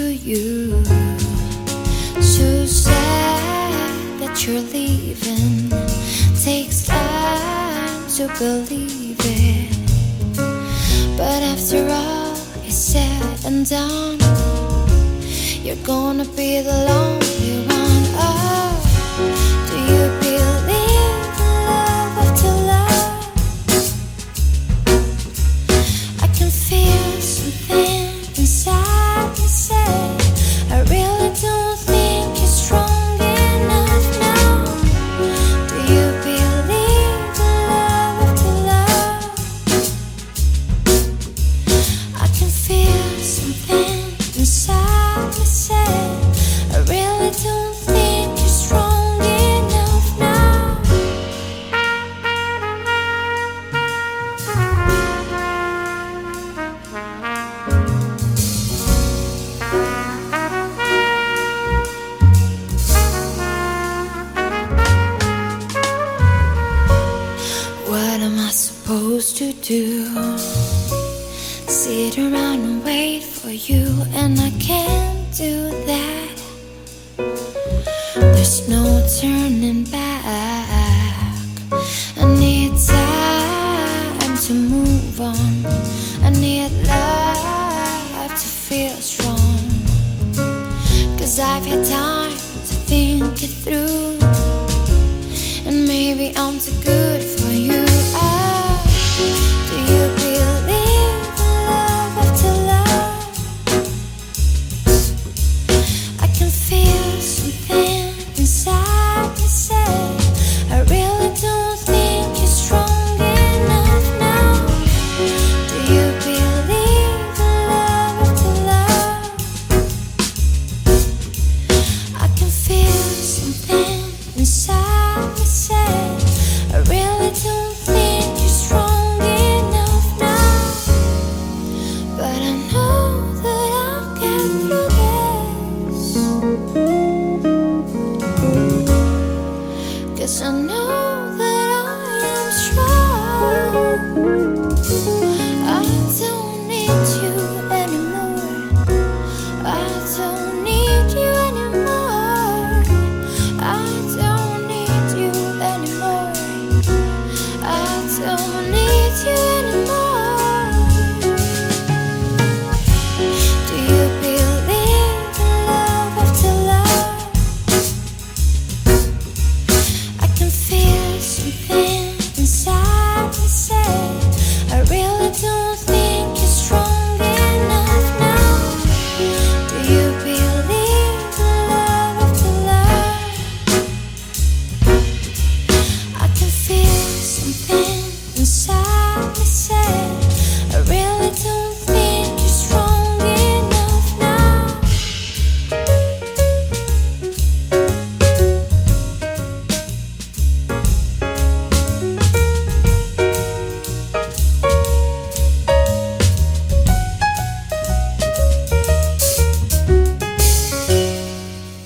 you. So sad that you're leaving. Takes time to believe it, but after all is said and done, you're gonna be the lonely one. Oh, do you believe in love after love? I can feel something inside me say, I really don't think you're strong enough now. Do you believe in love after love? I can feel something inside me say, I really don't think you're strong enough now. What am I supposed to do? Sit around and wait for you, and I can't do that. There's no turning back. I need time to move on. I need life to feel strong. 'Cause I've had time to think it through, and maybe I'm too good